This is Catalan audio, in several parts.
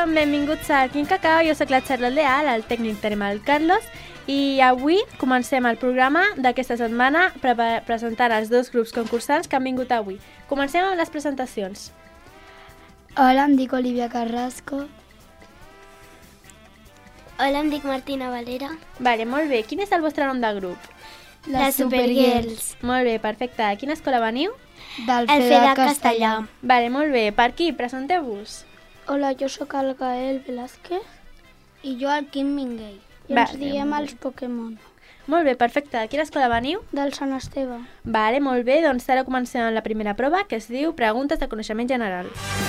tothom, benvinguts a Quin Cacau, jo sóc la Charlotte Leal, el tècnic tenim el Carlos i avui comencem el programa d'aquesta setmana presentant els dos grups concursants que han vingut avui. Comencem amb les presentacions. Hola, em dic Olivia Carrasco. Hola, em dic Martina Valera. Vale, molt bé. Quin és el vostre nom de grup? Les Supergirls. Molt bé, perfecte. A quina escola veniu? Del El FEDA FEDA Castellà. Vale, molt bé. Per aquí, presenteu-vos. Hola, jo sóc el Gael Velázquez. I jo el Quim Minguell. I Vale, ens diem molt els Pokémon. Molt bé, perfecte. A quina escola veniu? Del Sant Esteve. Vale, molt bé. Doncs ara comencem amb la primera prova, que es diu Preguntes de coneixement general.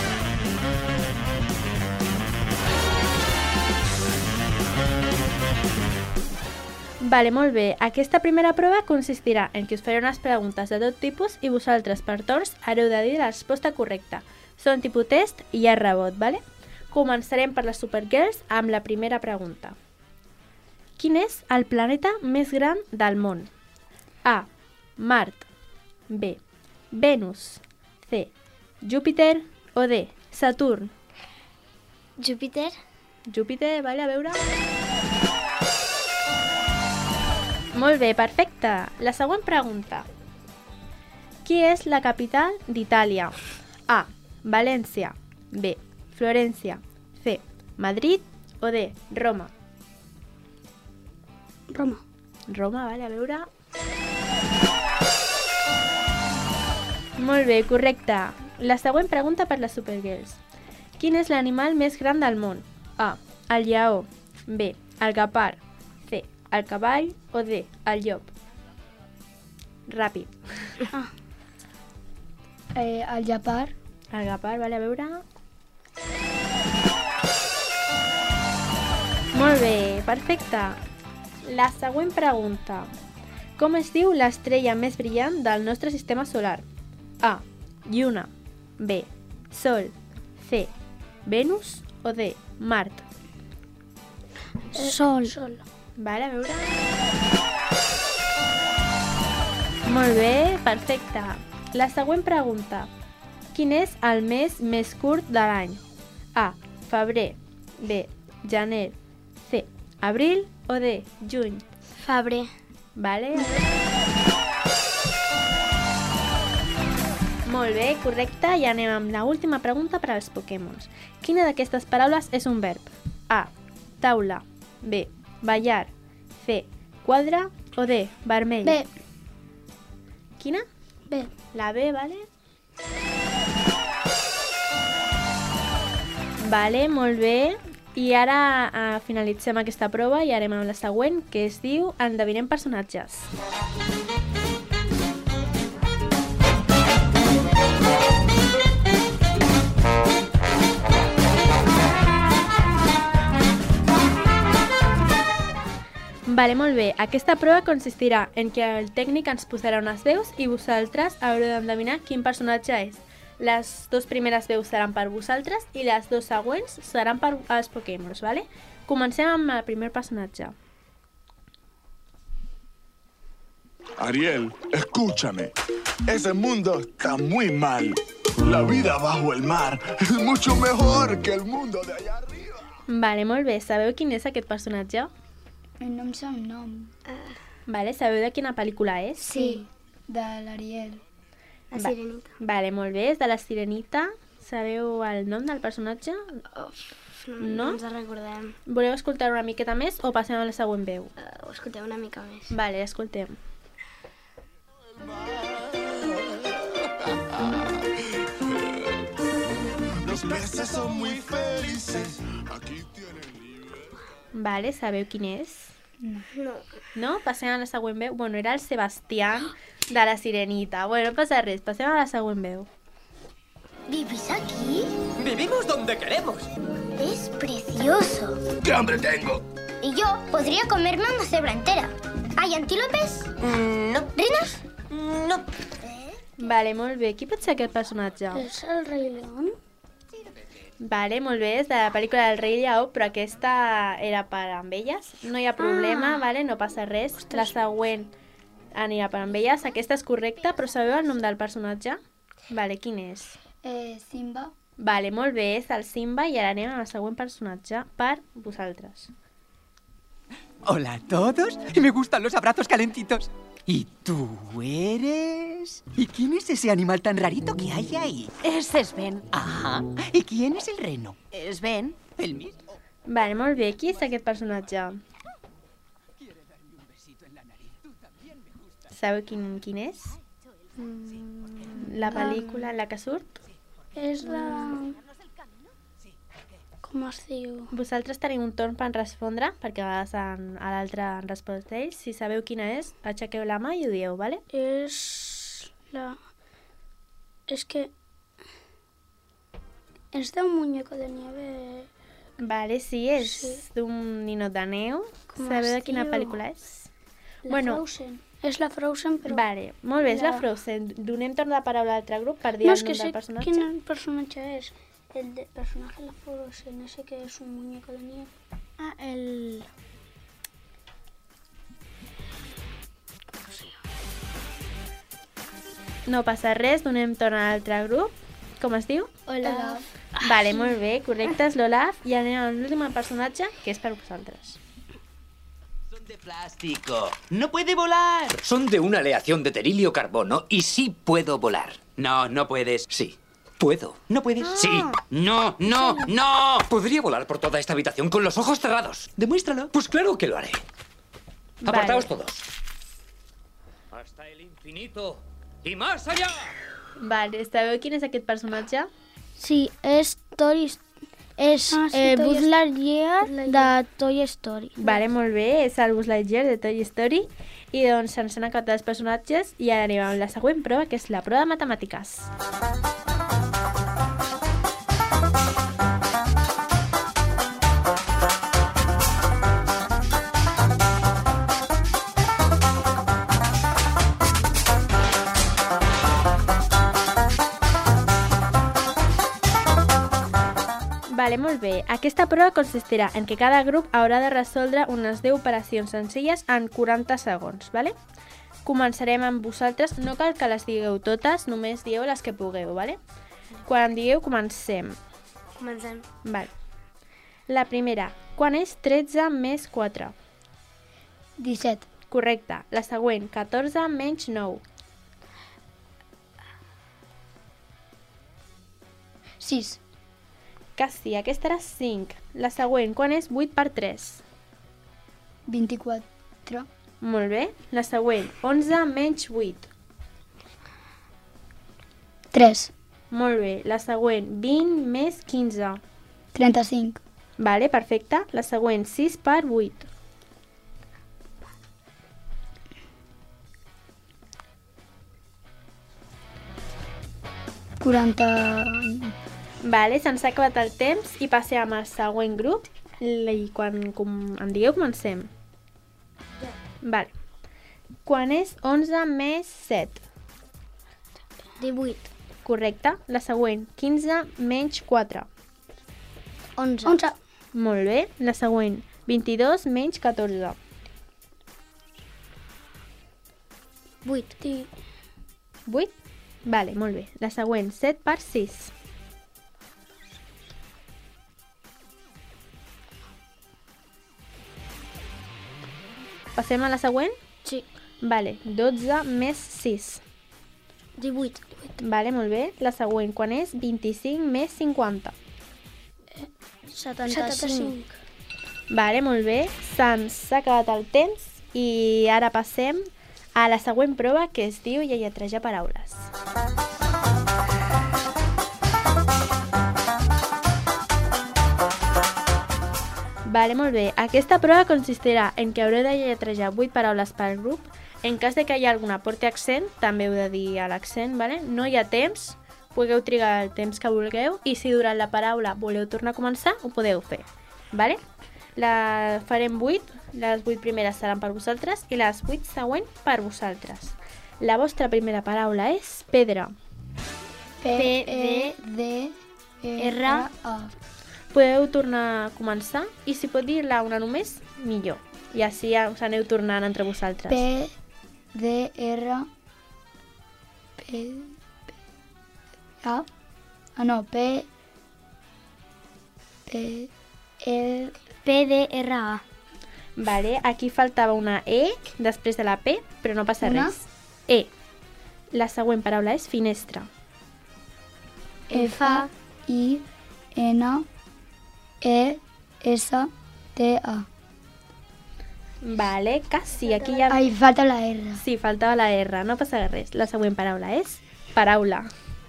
Vale, molt bé. Aquesta primera prova consistirà en que us faré unes preguntes de tot tipus i vosaltres per torns haureu de dir la resposta correcta. Són tipus test i hi ha rebot, vale? Començarem per les Supergirls amb la primera pregunta. Quin és el planeta més gran del món? A. Mart. B. Venus. C. Júpiter o D. Saturn. Júpiter. Júpiter, vale, a veure... Molt bé, perfecte. La següent pregunta. Qui és la capital d'Itàlia? A. València. B. Florència. C. Madrid o D. Roma. Roma. Roma, vale, a veure... Molt bé, correcte. La següent pregunta per les Supergirls. Quin és l'animal més gran del món? A. El lleó. B. El guepard. C. El cavall o D. El llop. Ràpid. El Japar. El guepard, vale, a veure... Molt bé, perfecte. La següent pregunta. Com es diu l'estrella més brillant del nostre sistema solar? A. Lluna. B. Sol. C. Venus o D. Mart. Sol. Sol. Vale, a veure... Molt bé, perfecte. La següent pregunta. Quin és el mes més curt de l'any? A. Febrer. B. Gener. C. Abril o D. Juny. Febrer. Vale. Molt bé, correcte. I anem amb l'última pregunta per als Pokémons. Quina d'aquestes paraules és un verb? A. Taula. B. Ballar. C. Quadre o D. Vermell. B. Quina? B. La B, vale? Vale, molt bé. I ara finalitzem aquesta prova i anem amb la següent, que es diu Endevinem personatges. Vale, molt bé. Aquesta prova consistirà en que el tècnic ens posarà unes veus i vosaltres haureu d'endevinar quin personatge és. Les dues primeres veus seran per vosaltres i les dues següents seran per als Pokémons, ¿vale? Comencem amb el primer personatge. Ariel, escúchame. Ese mundo está muy mal. La vida bajo el mar es mucho mejor que el mundo de allá arriba. Vale, molt bé. Sabeu quin és aquest personatge? No em sap nom. Vale, sabeu de quina pel·lícula és? Sí. De l'Ariel. La Sirenita. Vale, molt bé. És de la Sirenita. Sabeu el nom del personatge? No ens recordem. Voleu escoltar una miqueta més o passem a la següent veu? Ho escolteu una mica més. Vale, escoltem. Los peces son muy felices. Aquí tienen libre. Vale, sabeu quin és? No. No? Passem a la següent veu. Bueno, era el Sebastián de la Sirenita. Bueno, no passa res, passem a la següent veu. ¿Vivís aquí? Vivimos donde queremos. Es precioso. ¡Qué hambre tengo! Y yo podría comerme una cebra entera. ¿Hay antílopes? No. ¿Rinos? No. Vale, molt bé. Qui pot ser aquest personatge? És el Rei León? Vale, molt bé. És de la pel·lícula del Rei Lleó, però aquesta era per amb elles. No hi ha problema, vale? No passa res. La següent anirà per amb elles. Aquesta és correcta, però sabeu el nom del personatge? Vale, quin és? Simba. Vale, molt bé, és el Simba i ara anem al següent personatge per vosaltres. Hola a todos. Me gustan los abrazos calentitos. ¿Y tú eres? ¿Y quién es ese animal tan rarito que hay ahí? Ese es Ben. Ajá. ¿Y quién es el reno? És Ben. ¿El mismo? Vale, molt bé, qui és aquest personatge? Sabeu quin és? La pel·lícula en la que surt? És la... Com es diu? Vosaltres teniu un torn per respondre, perquè a vegades a l'altre han respost ells. Si sabeu quina és, aixequeu la mà i ho dieu, vale? És la... És que... És d'un muñeco de nieve... Vale, sí, és d'un ninot de neu. Com Sabeu es de quina diu? pel·lícula és? La Frozen. És la Frozen, però... Vale, molt bé, és la Frozen. Donem torn de paraula a l'altre grup per dir No, el és que nom sé del personatge. quin personatge és. El personaje de la Frozen, ese que es un muñeco de nieve. Ah, el... No passa res, donem torn a l'altre grup. Com es diu? Hola. Vale, molt bé, correcte, és l'Olaf. I anem a l'últim personatge, que és per vosaltres. Son de plástico. No puede volar. Son de una aleación de terilio carbono y sí puedo volar. No, no puedes. Sí, puedo. ¿No puedes? Sí. No, no, no. Podría volar por toda esta habitación con los ojos cerrados. Demuéstralo. Pues claro que lo haré. Vale. Apartaos todos. Hasta el infinito y más allá. Vale, sabeu quin és aquest personatge? Sí, és Toy és Buzz Lightyear de Toy Story. Vale, molt bé, és el Buzz Lightyear de Toy Story. I doncs se'ns han acabat els personatges i ara anem amb la següent prova, que és la prova de matemàtiques. Vale, molt bé. Aquesta prova consistirà en que cada grup haurà de resoldre unes 10 operacions senzilles en 40 segons, vale? Començarem amb vosaltres. No cal que les digueu totes, només dieu les que pugueu, vale? Quan em digueu, comencem. Comencem. Vale. La primera. Quan és 13 més 4? 17. Correcte. La següent. 14 menys 9. 6. Quasi, aquesta era 5. La següent. Quan és 8 per 3? 24. Molt bé. La següent. 11 menys 8. 3. Molt bé. La següent. 20 més 15. 35. Vale, perfecte. La següent. 6 per 8. 40... Vale, se'ns ha acabat el temps i passem al següent grup. I quan em digueu, comencem. Vale. Quan és 11 més 7? 18. Correcte. La següent. 15 menys 4. 11. Molt bé. La següent. 22 menys 14. 8. 8? Vale, molt bé. La següent. 7 per 6. Passem a la següent? Sí. Vale, 12 més 6. 18. Vale, molt bé. La següent, quan és 25 més 50. 75. Vale, molt bé. Se'ns ha acabat el temps i ara passem a la següent prova que es diu lletrejar paraules. Vale, molt bé. Aquesta prova consistirà en que haureu de lletrejar 8 paraules per grup. En cas de que hi ha alguna porti accent, també heu de dir l'accent, vale? No hi ha temps, podeu trigar el temps que vulgueu i si durant la paraula voleu tornar a començar, ho podeu fer, vale? Farem 8, les 8 primeres seran per vosaltres i les 8 següents per vosaltres. La vostra primera paraula és pedra. P-E-D-R-A. Podeu tornar a començar i si pot dir-la una només, millor. I així ja us aneu tornant entre vosaltres. P-D-R... P... A... Ah, no, P... PDRA. Vale, aquí faltava una E després de la P, però no passa Una? res. E. La següent paraula és finestra. FINESTA. Vale, quasi, aquí ja... Ai, falta la R. Sí, faltava la R, no passa res. La següent paraula és paraula.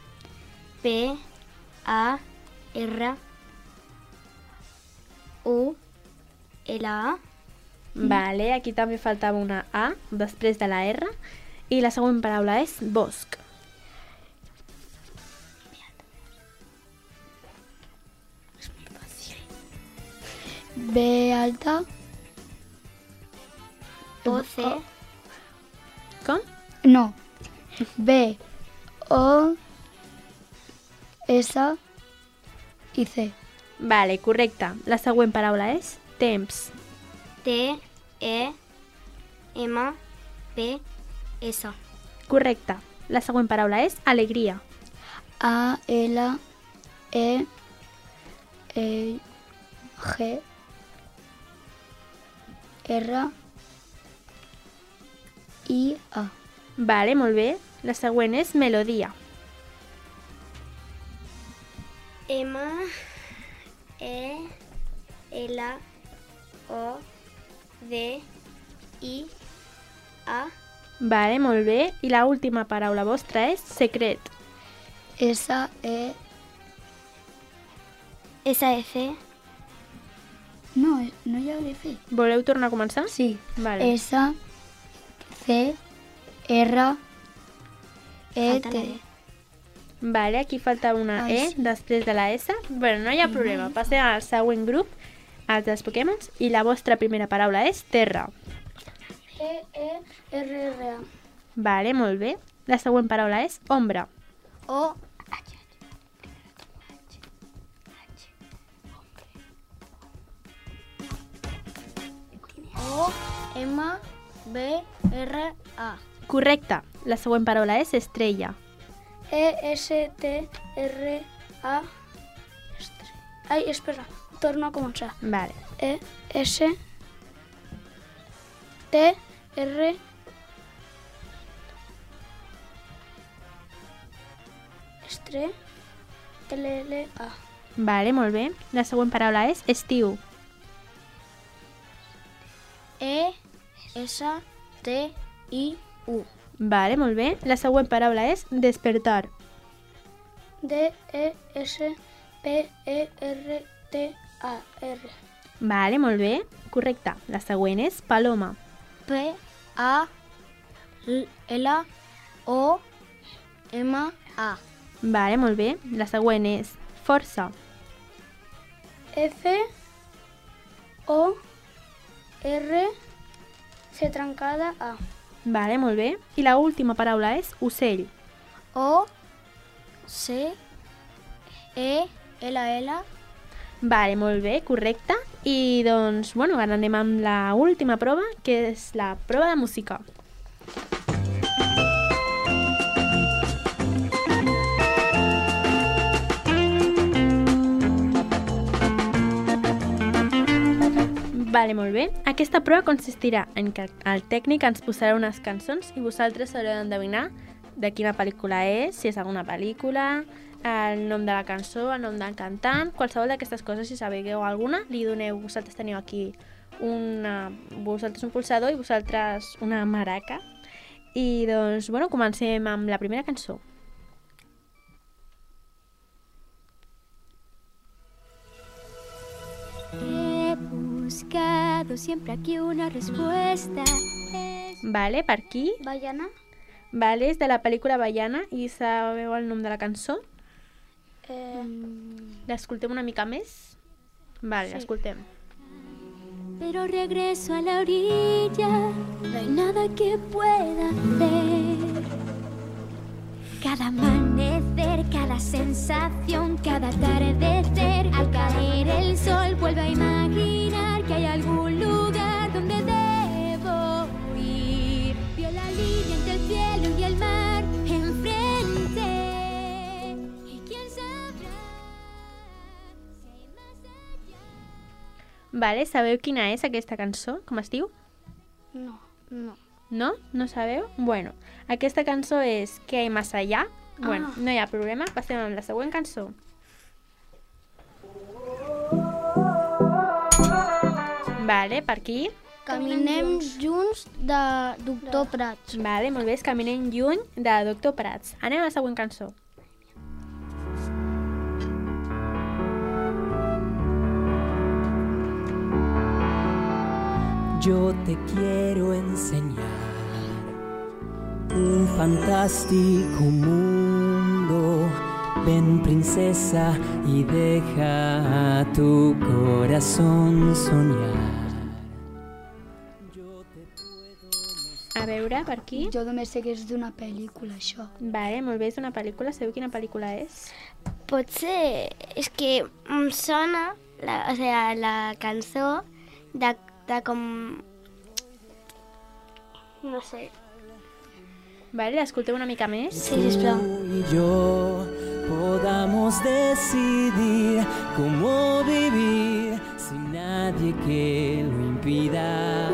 PARAULA. Vale, aquí també faltava una A després de la R. I la següent paraula és bosc. B alta. OC. Com? No. B, O, S i C. Vale, correcte. La següent paraula és temps. TEMPS. Correcte. La següent paraula és alegria. ALEGRIA. Vale, molt bé. La següent és melodia. MELODIA. Vale, molt bé. I la última paraula vostra és secret. SF. No, no hi ha F. Voleu tornar a començar? Sí. Vale. SCRET. Vale, aquí falta una E després de la S. Bueno, no hi ha problema. Passem al següent grup, els dels Pokémons. I la vostra primera paraula és terra. TERRA. Vale, molt bé. La següent paraula és ombra. OMBRA. Correcte. La següent paraula és estrella. ESTRA. Ai, espera, torno a començar. Vale. ESTR. LLA. Vale, molt bé. La següent paraula és estiu. ESTIU. Vale, molt bé. La següent paraula és despertar. DESPERTAR. Vale, molt bé. Correcte. La següent és paloma. PALOMA. Vale, molt bé. La següent és força. FORC trencada A. Vale, molt bé. I la última paraula és ocell. OCELL. Vale, molt bé, correcte. I doncs, bueno, ara anem amb la última prova, que és la prova de música. Vale, molt bé. Aquesta prova consistirà en que el tècnic ens posarà unes cançons i vosaltres haureu d'endevinar de quina pel·lícula és, si és alguna pel·lícula, el nom de la cançó, el nom del cantant, qualsevol d'aquestes coses, si sabeu alguna, li doneu, vosaltres teniu aquí vosaltres un pulsador i vosaltres una maraca. I doncs, bueno, comencem amb la primera cançó. He buscado siempre aquí una respuesta. Vale, per aquí. Baiana. Vale, és de la pel·lícula Baiana i sabeu el nom de la cançó? L'escoltem una mica més? Vale, sí. L'escoltem. Pero regreso a la orilla, no hay nada que pueda hacer. Cada amanecer, cada sensación, cada atardecer, al caer el sol vuelvo a imaginar que hay algún lugar donde debo ir. Vio la línea entre el cielo y el mar enfrente, y quién sabrá si hay más allá. Vale, sabeu quina és aquesta cançó? Com es diu? No. No? No sabeu? Bueno, aquesta cançó és ¿Qué hay más allá? Bueno, no hi ha problema. Passem amb la següent cançó. Vale, per aquí. Caminem junts de Doctor Prats. Vale, molt bé, és Caminem lluny de Doctor Prats. Anem a la següent cançó. Yo te quiero enseñar un fantástico mundo. Ven, princesa, y deja a tu corazón soñar. A veure, per aquí. Jo només sé que és d'una pel·lícula, això. Vale, molt bé, és una pel·lícula. Sabeu quina pel·lícula és? Potser és que em sona la cançó de com... No sé. Vale, l'escolteu una mica més? Sí, sisplau. Tú y yo podamos decidir cómo vivir sin nadie que lo impida.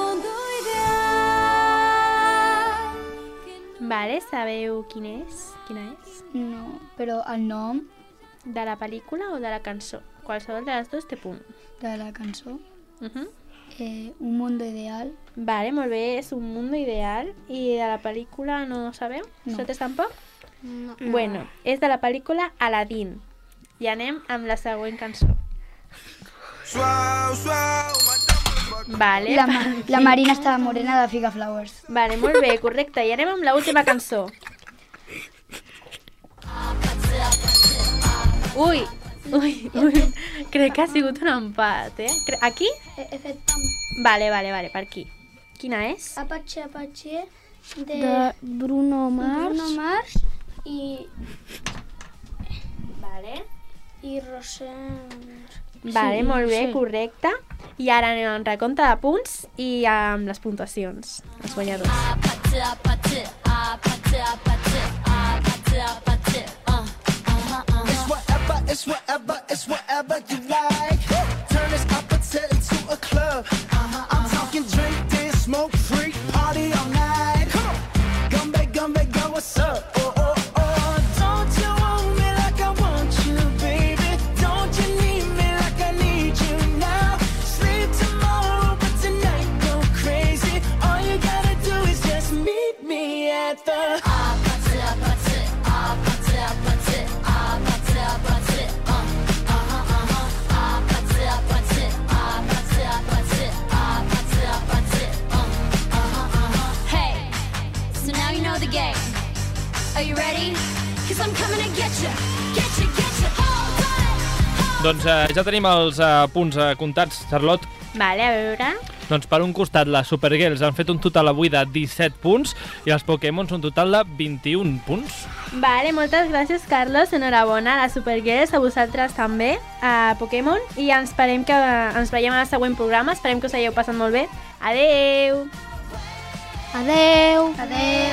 Vale, sabeu quina és? No, però el nom De la pel·lícula o de la cançó? Qualsevol de les dues té punt. de la cançó, Un mundo ideal. Vale, molt bé, és un mundo ideal. I de la pel·lícula no sabeu? No. Vosaltres tampoc? No. Bueno, és de la pel·lícula Aladdin. I anem amb la següent cançó. Vale, La Marina estava morena de Figa Flowers. Vale, molt bé, correcte. I anem amb l'última cançó. Ui, crec que ha sigut un empat, eh? Aquí? He fet pam. Vale, per aquí. Quina és? Apache De Bruno Mars i Vale. Rosen. Vale, molt bé, correcte. I ara anem amb recompte de punts i amb les puntuacions, els guanyadors. It's whatever you like. Turn this appetite into a club. I'm talking drink, dance, smoke, freak, party all night. Come on, go, what's up? Oh. Don't you want me like I want you, baby? Don't you need me like I need you now? Sleep tomorrow, but tonight go crazy. All you gotta do is just meet me at the Are you ready? 'Cause I'm coming to get you. Doncs ja tenim els punts comptats, Charlotte. Vale, a veure... Doncs per un costat les Supergirls han fet un total avui de 17 punts i els Pokémons un total de 21 punts. Vale, moltes gràcies, Carlos. Enhorabona a les Supergirls, a vosaltres també, a Pokémon. I ens veiem al següent programa. Esperem que us hagueu passat molt bé. Adeu! Adeu!